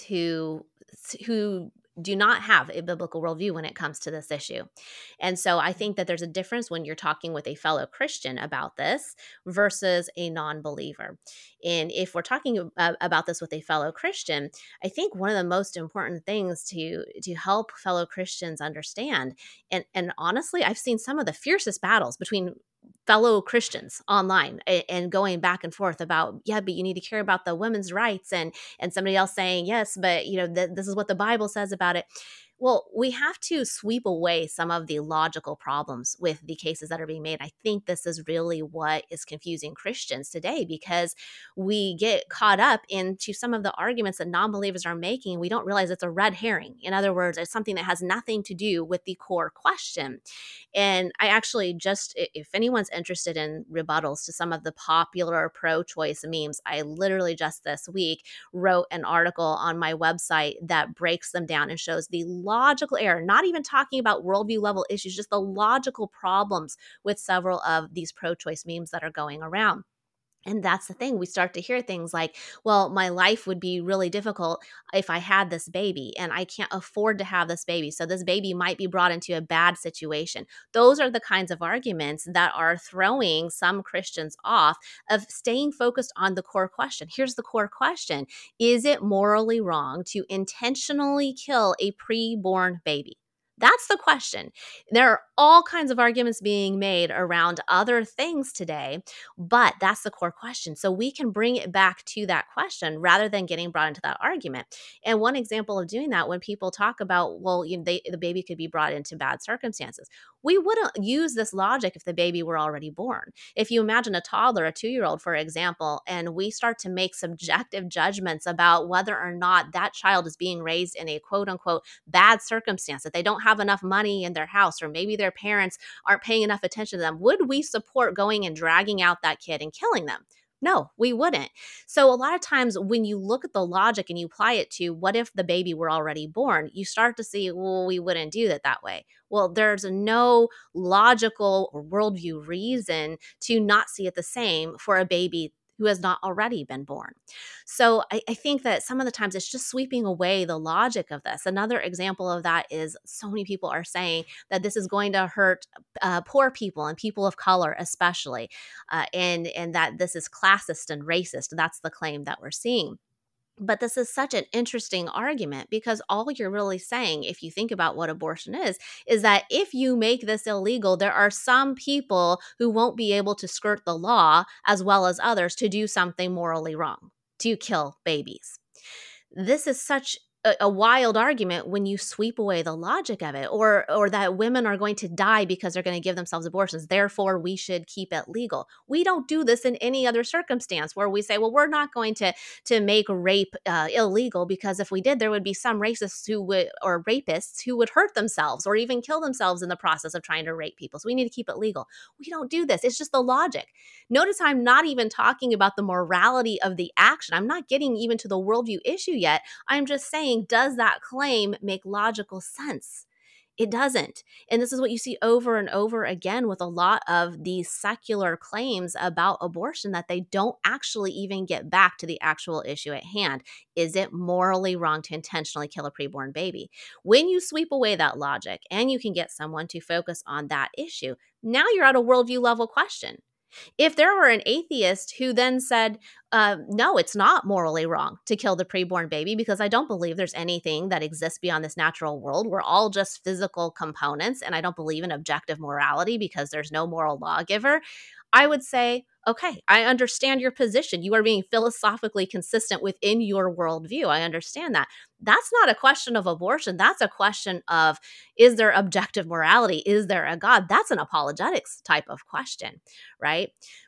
who do not have a biblical worldview when it comes to this issue. And so I think that there's a difference when you're talking with a fellow Christian about this versus a non-believer. And if we're talking about this with a fellow Christian, I think one of the most important things to help fellow Christians understand, and honestly, I've seen some of the fiercest battles between fellow Christians online and going back and forth about, yeah, but you need to care about the women's rights, and somebody else saying, yes, but this is what the Bible says about it. Well, we have to sweep away some of the logical problems with the cases that are being made. I think this is really what is confusing Christians today, because we get caught up into some of the arguments that non-believers are making. We don't realize it's a red herring. In other words, it's something that has nothing to do with the core question. And I actually if anyone's interested in rebuttals to some of the popular pro-choice memes, I literally just this week wrote an article on my website that breaks them down and shows the logical error, not even talking about worldview level issues, just the logical problems with several of these pro-choice memes that are going around. And that's the thing. We start to hear things like, well, my life would be really difficult if I had this baby, and I can't afford to have this baby. So this baby might be brought into a bad situation. Those are the kinds of arguments that are throwing some Christians off of staying focused on the core question. Here's the core question. Is it morally wrong to intentionally kill a preborn baby? That's the question. There are all kinds of arguments being made around other things today, but that's the core question. So we can bring it back to that question rather than getting brought into that argument. And one example of doing that, when people talk about, well, the baby could be brought into bad circumstances, we wouldn't use this logic if the baby were already born. If you imagine a toddler, a 2-year-old, for example, and we start to make subjective judgments about whether or not that child is being raised in a quote unquote bad circumstance, that they don't have enough money in their house, or maybe their parents aren't paying enough attention to them, would we support going and dragging out that kid and killing them? No, we wouldn't. So a lot of times when you look at the logic and you apply it to what if the baby were already born, you start to see, well, we wouldn't do that way. Well, there's no logical or worldview reason to not see it the same for a baby who has not already been born. So I think that some of the times it's just sweeping away the logic of this. Another example of that is so many people are saying that this is going to hurt poor people and people of color especially, and that this is classist and racist. That's the claim that we're seeing. But this is such an interesting argument, because all you're really saying, if you think about what abortion is that if you make this illegal, there are some people who won't be able to skirt the law as well as others to do something morally wrong, to kill babies. This is such a wild argument when you sweep away the logic of it, or that women are going to die because they're going to give themselves abortions, therefore we should keep it legal. We don't do this in any other circumstance where we say, well, we're not going to make rape illegal, because if we did, there would be some racists or rapists who would hurt themselves or even kill themselves in the process of trying to rape people. So we need to keep it legal. We don't do this. It's just the logic. Notice I'm not even talking about the morality of the action. I'm not getting even to the worldview issue yet. I'm just saying, does that claim make logical sense? It doesn't. And this is what you see over and over again with a lot of these secular claims about abortion, that they don't actually even get back to the actual issue at hand. Is it morally wrong to intentionally kill a preborn baby? When you sweep away that logic and you can get someone to focus on that issue, now you're at a worldview level question. If there were an atheist who then said, no, it's not morally wrong to kill the preborn baby, because I don't believe there's anything that exists beyond this natural world. We're all just physical components, and I don't believe in objective morality because there's no moral lawgiver, I would say, okay, I understand your position. You are being philosophically consistent within your worldview. I understand that. That's not a question of abortion. That's a question of, is there objective morality? Is there a God? That's an apologetics type of question, right?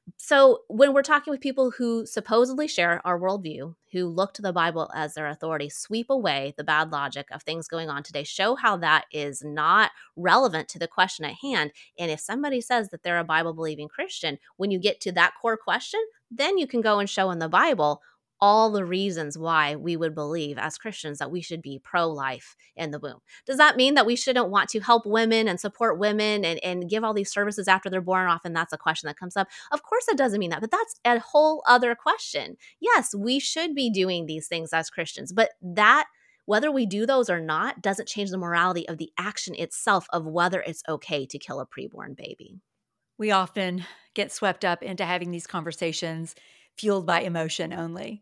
So when we're talking with people who supposedly share our worldview, who look to the Bible as their authority, sweep away the bad logic of things going on today, show how that is not relevant to the question at hand. And if somebody says that they're a Bible believing Christian, when you get to that core question, then you can go and show in the Bible all the reasons why we would believe as Christians that we should be pro-life in the womb. Does that mean that we shouldn't want to help women and support women and give all these services after they're born? Often that's a question that comes up. Of course it doesn't mean that, but that's a whole other question. Yes, we should be doing these things as Christians, but that, whether we do those or not, doesn't change the morality of the action itself of whether it's okay to kill a preborn baby. We often get swept up into having these conversations fueled by emotion only.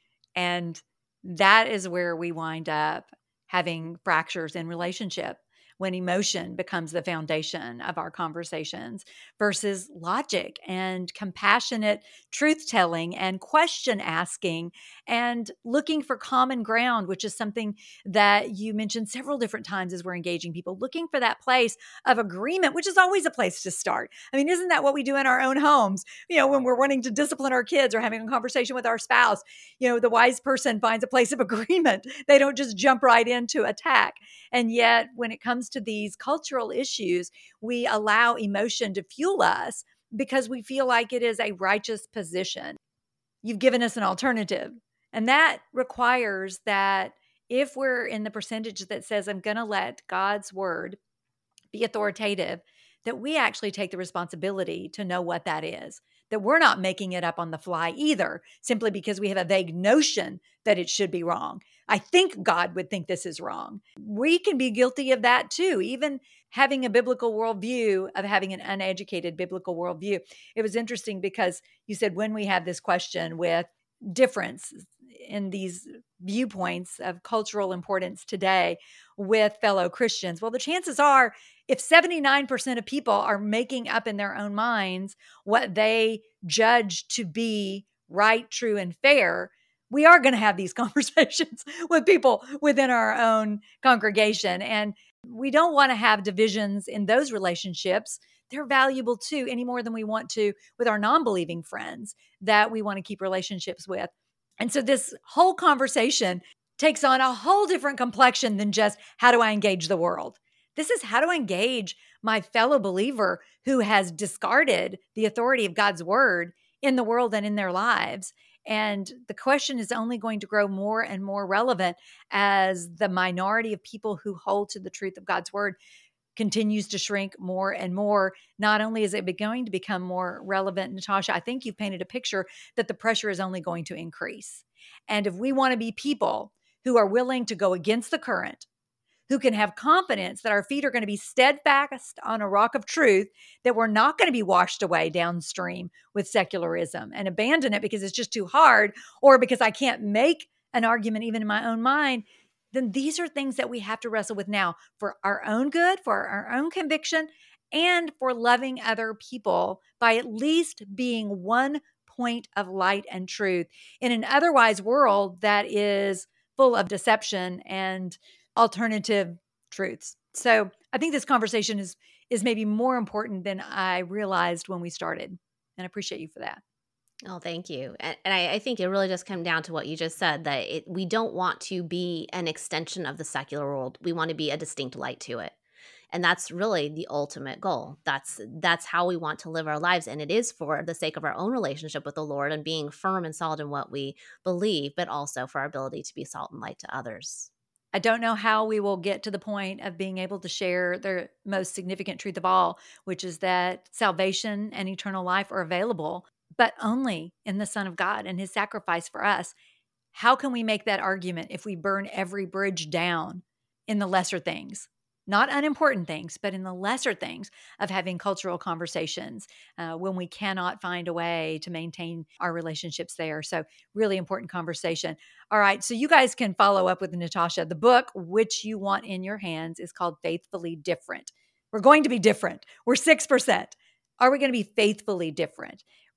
And that is where we wind up having fractures in relationship, when emotion becomes the foundation of our conversations versus logic and compassionate truth telling and question asking and looking for common ground, which is something that you mentioned several different times as we're engaging people, looking for that place of agreement, which is always a place to start. I mean, isn't that what we do in our own homes? When we're wanting to discipline our kids or having a conversation with our spouse, the wise person finds a place of agreement. They don't just jump right into attack. And yet, when it comes to these cultural issues, we allow emotion to fuel us because we feel like it is a righteous position. You've given us an alternative. And that requires that if we're in the percentage that says, I'm going to let God's word be authoritative, that we actually take the responsibility to know what that is, that we're not making it up on the fly either, simply because we have a vague notion that it should be wrong. I think God would think this is wrong. We can be guilty of that too, even having a biblical worldview, of having an uneducated biblical worldview. It was interesting because you said when we have this question with difference in these viewpoints of cultural importance today with fellow Christians, well, the chances are if 79% of people are making up in their own minds what they judge to be right, true, and fair, we are going to have these conversations with people within our own congregation. And we don't want to have divisions in those relationships. They're valuable too, any more than we want to with our non-believing friends that we want to keep relationships with. And so this whole conversation takes on a whole different complexion than just how do I engage the world? This is how to engage my fellow believer who has discarded the authority of God's word in the world and in their lives. And the question is only going to grow more and more relevant as the minority of people who hold to the truth of God's word continues to shrink more and more. Not only is it going to become more relevant, Natasha, I think you've painted a picture that the pressure is only going to increase. And if we want to be people who are willing to go against the current, who can have confidence that our feet are going to be steadfast on a rock of truth, that we're not going to be washed away downstream with secularism and abandon it because it's just too hard or because I can't make an argument even in my own mind, then these are things that we have to wrestle with now for our own good, for our own conviction, and for loving other people by at least being one point of light and truth in an otherwise world that is full of deception and alternative truths. So I think this conversation is maybe more important than I realized when we started. And I appreciate you for that. Oh, thank you. And I think it really just comes down to what you just said, that we don't want to be an extension of the secular world. We want to be a distinct light to it. And that's really the ultimate goal. That's how we want to live our lives. And it is for the sake of our own relationship with the Lord and being firm and solid in what we believe, but also for our ability to be salt and light to others. I don't know how we will get to the point of being able to share the most significant truth of all, which is that salvation and eternal life are available, but only in the Son of God and his sacrifice for us. How can we make that argument if we burn every bridge down in the lesser things? Not unimportant things, but in the lesser things of having cultural conversations when we cannot find a way to maintain our relationships there. So really important conversation. All right. So you guys can follow up with Natasha. The book, which you want in your hands, is called Faithfully Different. We're going to be different. We're 6%. Are we going to be faithfully different?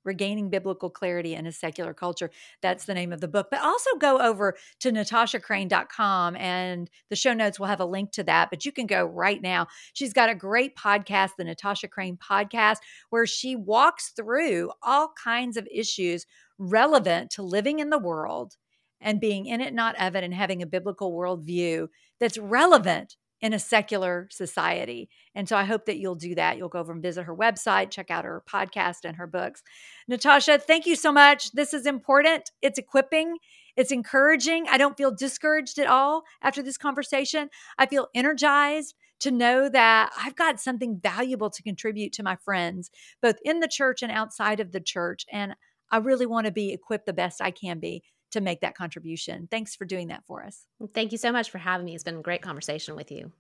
Regaining Biblical Clarity in a Secular Culture. That's the name of the book. But also go over to natashacrane.com, and the show notes will have a link to that. But you can go right now. She's got a great podcast, the Natasha Crane Podcast, where she walks through all kinds of issues relevant to living in the world and being in it, not of it, and having a biblical worldview that's relevant in a secular society. And so I hope that you'll do that. You'll go over and visit her website, check out her podcast and her books. Natasha, thank you so much. This is important. It's equipping. It's encouraging. I don't feel discouraged at all after this conversation. I feel energized to know that I've got something valuable to contribute to my friends, both in the church and outside of the church. And I really want to be equipped the best I can be to make that contribution. Thanks for doing that for us. Thank you so much for having me. It's been a great conversation with you.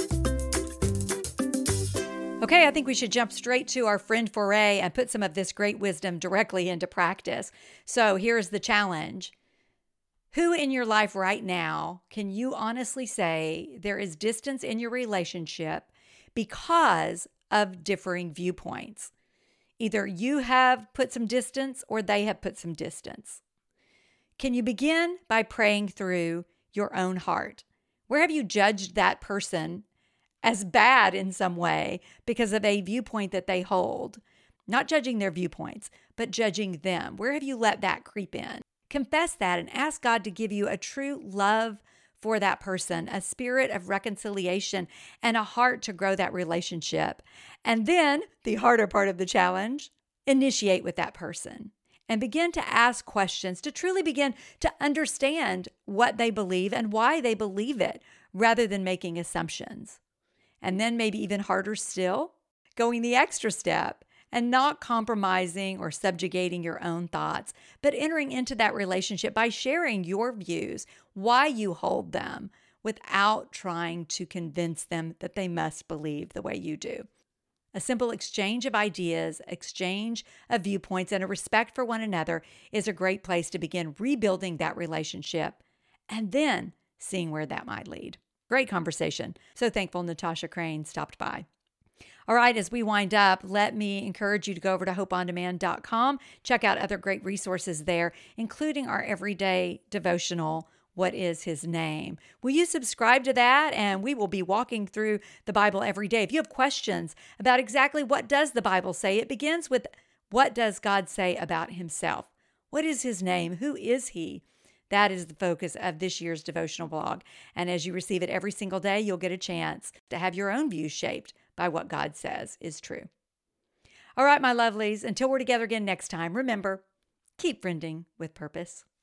Okay, I think we should jump straight to our friend Foray and put some of this great wisdom directly into practice. So here's the challenge. Who in your life right now can you honestly say there is distance in your relationship because of differing viewpoints? Either you have put some distance or they have put some distance. Can you begin by praying through your own heart? Where have you judged that person as bad in some way because of a viewpoint that they hold? Not judging their viewpoints, but judging them. Where have you let that creep in? Confess that and ask God to give you a true love for that person, a spirit of reconciliation, and a heart to grow that relationship. And then, the harder part of the challenge, initiate with that person. And begin to ask questions to truly begin to understand what they believe and why they believe it, rather than making assumptions. And then maybe even harder still, going the extra step and not compromising or subjugating your own thoughts, but entering into that relationship by sharing your views, why you hold them, without trying to convince them that they must believe the way you do. A simple exchange of ideas, exchange of viewpoints, and a respect for one another is a great place to begin rebuilding that relationship and then seeing where that might lead. Great conversation. So thankful Natasha Crane stopped by. All right, as we wind up, let me encourage you to go over to hopeondemand.com. Check out other great resources there, including our everyday devotional, What is His Name? Will you subscribe to that? And we will be walking through the Bible every day. If you have questions about exactly what does the Bible say, it begins with, what does God say about Himself? What is His name? Who is He? That is the focus of this year's devotional blog. And as you receive it every single day, you'll get a chance to have your own views shaped by what God says is true. All right, my lovelies, until we're together again next time, remember, keep friending with purpose.